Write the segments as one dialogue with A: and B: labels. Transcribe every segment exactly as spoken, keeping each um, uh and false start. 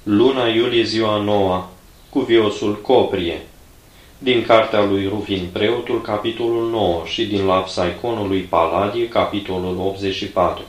A: Luna iulie, ziua noua, cuviosul Coprie. Din cartea lui Rufin Preotul, capitolul nouă, și din Lapsaiconul lui Paladie, capitolul optzeci și patru.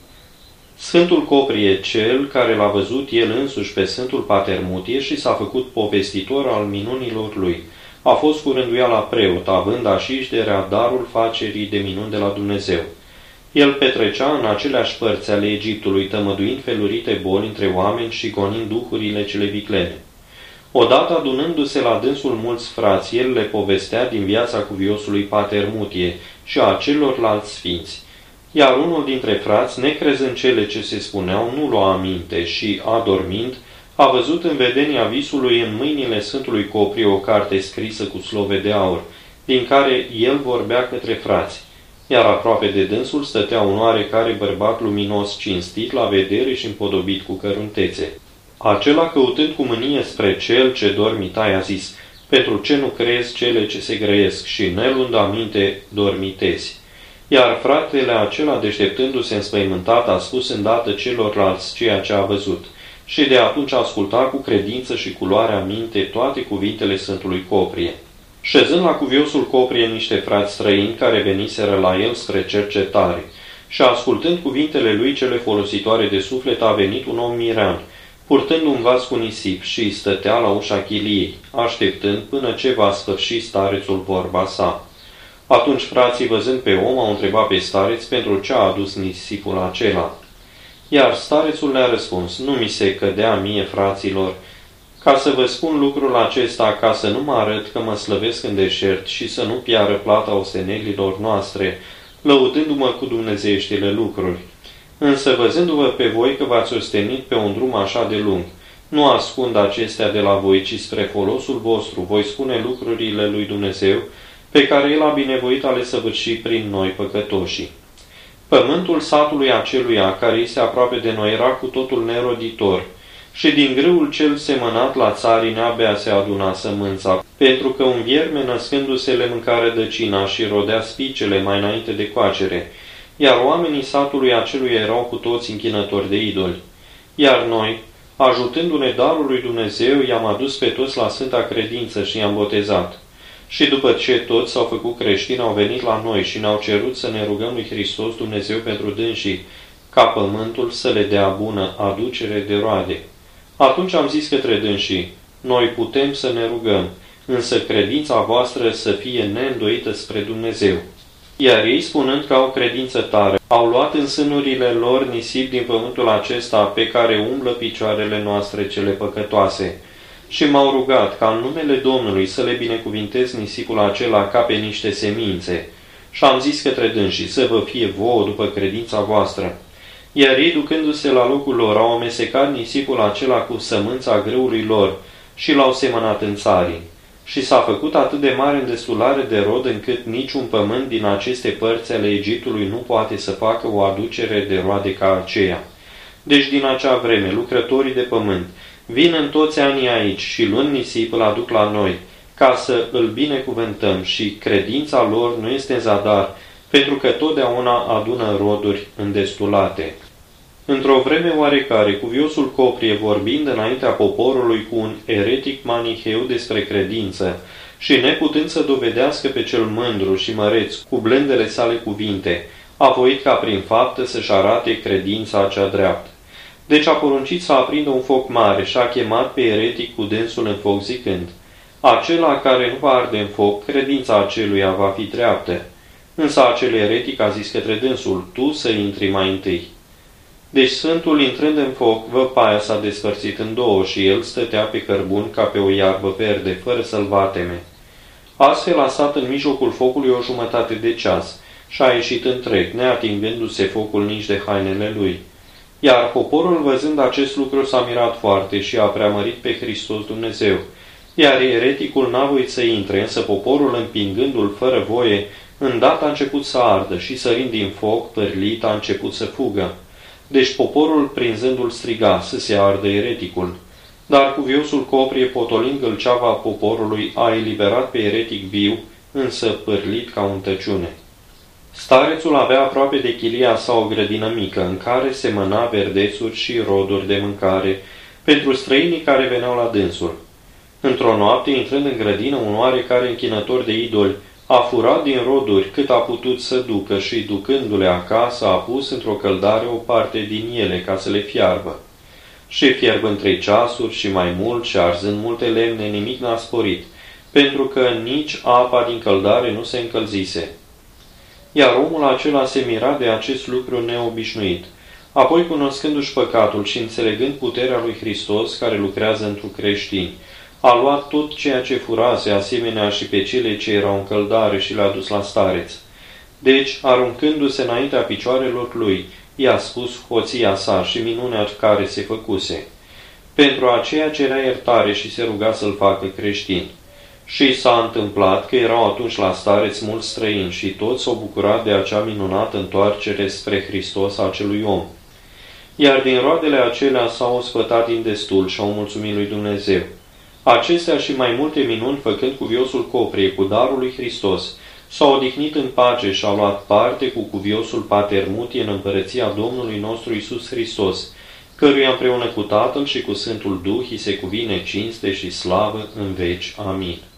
A: Sfântul Coprie, cel care l-a văzut el însuși pe Sfântul Patermutie și s-a făcut povestitor al minunilor lui, a fost cu rânduiala preot, având așișderea darul facerii de minuni de la Dumnezeu. El petrecea în aceleași părți ale Egiptului, tămăduind felurite boli între oameni și gonind duhurile cele viclene. Odată, adunându-se la dânsul mulți frați, el le povestea din viața cuviosului Patermutie și a celorlalți sfinți. Iar unul dintre frați, necrezând cele ce se spuneau, nu lua aminte și, adormind, a văzut în vedenia visului în mâinile Sfântului Coprie o carte scrisă cu slove de aur, din care el vorbea către frați. Iar aproape de dânsul stătea un oarecare bărbat luminos, cinstit la vedere și împodobit cu căruntețe. Acela, căutând cu mânie spre cel ce dormita, i-a zis: pentru ce nu crezi cele ce se grăiesc și, neluând aminte, dormitezi? Iar fratele acela, deșteptându-se înspăimântat, a spus îndată celorlalți ceea ce a văzut. Și de atunci asculta cu credință și cu luarea minte toate cuvintele Sfântului Coprie. Șezând la cuviosul Coprie niște frați străini care veniseră la el spre cercetare și ascultând cuvintele lui cele folositoare de suflet, a venit un om mirean, purtând un vas cu nisip, și stătea la ușa chiliei, așteptând până ce va sfârși starețul vorba sa. Atunci frații, văzând pe om, au întrebat pe stareț pentru ce a adus nisipul acela. Iar starețul le-a răspuns: nu mi se cădea mie, fraților, ca să vă spun lucrul acesta, ca să nu mă arăt că mă slăvesc în deșert și să nu piară plata ostenerilor noastre, lăudându-mă cu dumnezeieștile lucruri. Însă, văzându-vă pe voi că v-ați ostenit pe un drum așa de lung, nu ascund acestea de la voi, ci spre folosul vostru voi spune lucrurile lui Dumnezeu, pe care El a binevoit a le săvârși prin noi păcătoșii. Pământul satului aceluia, care este aproape de noi, era cu totul neroditor, și din grâul cel semănat la țarii neabia se aduna sămânța, pentru că un vierme, născându-se, le mânca rădăcina și rodea spicele mai înainte de coacere, iar oamenii satului aceluia erau cu toți închinători de idoli. Iar noi, ajutându-ne darul lui Dumnezeu, i-am adus pe toți la sfânta credință și i-am botezat. Și după ce toți s-au făcut creștini, au venit la noi și ne-au cerut să ne rugăm lui Hristos Dumnezeu pentru dânsii, ca pământul să le dea bună aducere de roade. Atunci am zis către dânsii: noi putem să ne rugăm, însă credința voastră să fie neîndoită spre Dumnezeu. Iar ei, spunând că au credință tare, au luat în sânurile lor nisip din pământul acesta pe care umblă picioarele noastre cele păcătoase. Și m-au rugat ca în numele Domnului să le binecuvintez nisipul acela ca pe niște semințe. Și am zis către dânsii: să vă fie vouă după credința voastră. Iar ei, ducându-se la locul lor, au amestecat nisipul acela cu sămânța grâului lor și l-au semănat în țarii. Și s-a făcut atât de mare îndestulare de rod, încât niciun pământ din aceste părți ale Egiptului nu poate să facă o aducere de roade ca aceea. Deci din acea vreme, lucrătorii de pământ vin în toți anii aici și, luând nisip, îl aduc la noi, ca să îl binecuvântăm, și credința lor nu este în zadar, pentru că totdeauna adună roduri îndestulate. Într-o vreme oarecare, cuviosul Coprie, vorbind înaintea poporului cu un eretic maniheu despre credință și neputând să dovedească pe cel mândru și măreț cu blândele sale cuvinte, a voit ca prin faptă să-și arate credința cea dreaptă. Deci a poruncit să aprindă un foc mare și a chemat pe eretic cu dânsul în foc, zicând: acela care nu va arde în foc, credința aceluia va fi dreaptă. Însă acel eretic a zis către dânsul: tu să intri mai întâi. Deci Sfântul, intrând în foc, văpaia s-a despărțit în două și el stătea pe cărbun ca pe o iarbă verde, fără să-l vateme. Astfel a stat în mijlocul focului o jumătate de ceas și a ieșit întreg, neatingându-se focul nici de hainele lui. Iar poporul, văzând acest lucru, s-a mirat foarte și a preamărit pe Hristos Dumnezeu. Iar ereticul n-a voit să intre, însă poporul, împingându-l fără voie, îndată a început să ardă și, sărind din foc, părlit, a început să fugă. Deci poporul, prinzându-l, striga să se ardă ereticul. Dar cuviosul Coprie, potolind gâlceava poporului, a eliberat pe eretic viu, însă pârlit ca un tăciune. Starețul avea aproape de chilia sa o grădină mică, în care semăna verdețuri și roduri de mâncare, pentru străinii care veneau la dânsul. Într-o noapte, intrând în grădină, un oarecare închinător de idoli a furat din roduri cât a putut să ducă și, ducându-le acasă, a pus într-o căldare o parte din ele ca să le fiarbă. Și fierbând trei ceasuri și mai mult și arzând multe lemne, nimic n-a sporit, pentru că nici apa din căldare nu se încălzise. Iar omul acela se mira de acest lucru neobișnuit. Apoi, cunoscându-și păcatul și înțelegând puterea lui Hristos care lucrează întru creștini, a luat tot ceea ce furase, asemenea și pe cele ce erau în căldare, și le-a dus la stareț. Deci, aruncându-se înaintea picioarelor lui, i-a spus hoția sa și minunea care se făcuse. Pentru aceea cerea iertare și se ruga să-l facă creștin. Și s-a întâmplat că erau atunci la stareț mulți străini și toți s-au bucurat de acea minunată întoarcere spre Hristos a acelui om. Iar din roadele acelea s-au ospătat din destul și au mulțumit lui Dumnezeu. Acestea și mai multe minuni, făcând cuviosul coprie cu darul lui Hristos, s-au odihnit în pace și au luat parte cu cuviosul Patermutie în împărăția Domnului nostru Iisus Hristos, căruia împreună cu Tatăl și cu Sfântul Duh îi se cuvine cinste și slavă în veci. Amin.